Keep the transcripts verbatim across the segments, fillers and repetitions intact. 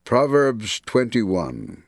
Proverbs twenty-one.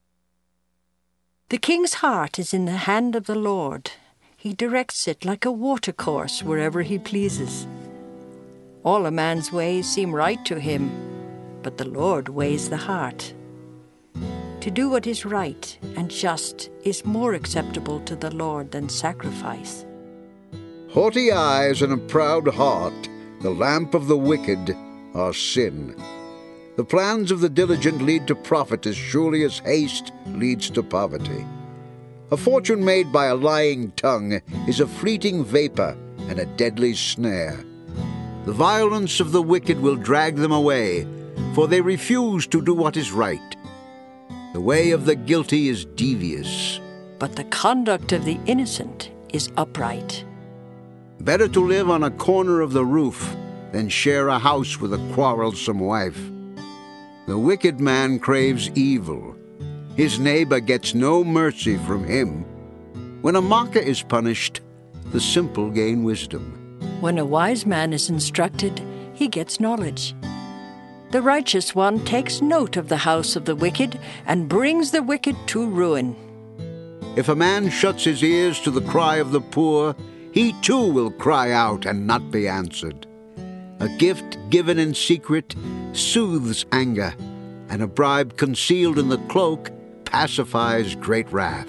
The king's heart is in the hand of the Lord. He directs it like a watercourse wherever he pleases. All a man's ways seem right to him, but the Lord weighs the heart. To do what is right and just is more acceptable to the Lord than sacrifice. Haughty eyes and a proud heart, the lamp of the wicked, are sin. The plans of the diligent lead to profit as surely as haste leads to poverty. A fortune made by a lying tongue is a fleeting vapor and a deadly snare. The violence of the wicked will drag them away, for they refuse to do what is right. The way of the guilty is devious, but the conduct of the innocent is upright. Better to live on a corner of the roof than share a house with a quarrelsome wife. The wicked man craves evil. His neighbor gets no mercy from him. When a mocker is punished, the simple gain wisdom. When a wise man is instructed, he gets knowledge. The righteous one takes note of the house of the wicked and brings the wicked to ruin. If a man shuts his ears to the cry of the poor, he too will cry out and not be answered. A gift given in secret soothes anger, and a bribe concealed in the cloak pacifies great wrath.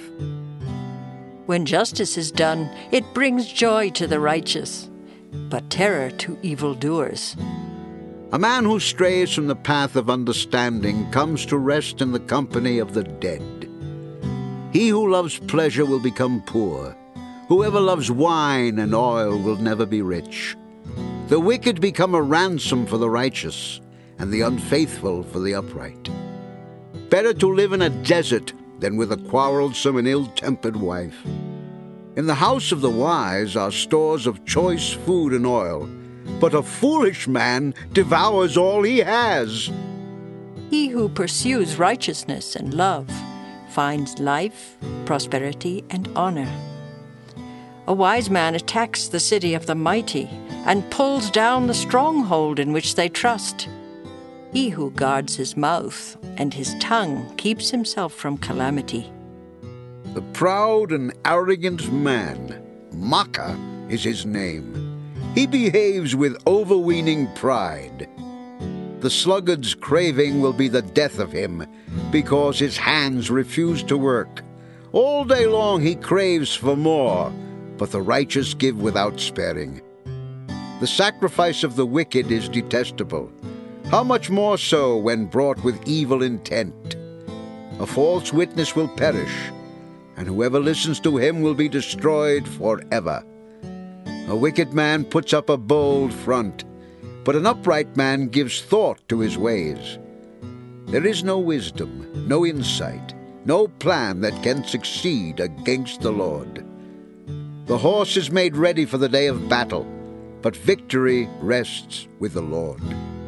When justice is done, it brings joy to the righteous, but terror to evildoers. A man who strays from the path of understanding comes to rest in the company of the dead. He who loves pleasure will become poor. Whoever loves wine and oil will never be rich. The wicked become a ransom for the righteous, and the unfaithful for the upright. Better to live in a desert than with a quarrelsome and ill-tempered wife. In the house of the wise are stores of choice food and oil, but a foolish man devours all he has. He who pursues righteousness and love finds life, prosperity, and honor. A wise man attacks the city of the mighty and pulls down the stronghold in which they trust. He who guards his mouth and his tongue keeps himself from calamity. The proud and arrogant man, mocker is his name. He behaves with overweening pride. The sluggard's craving will be the death of him, because his hands refuse to work. All day long he craves for more, but the righteous give without sparing. The sacrifice of the wicked is detestable. How much more so when brought with evil intent? A false witness will perish, and whoever listens to him will be destroyed forever. A wicked man puts up a bold front, but an upright man gives thought to his ways. There is no wisdom, no insight, no plan that can succeed against the Lord. The horse is made ready for the day of battle, but victory rests with the Lord.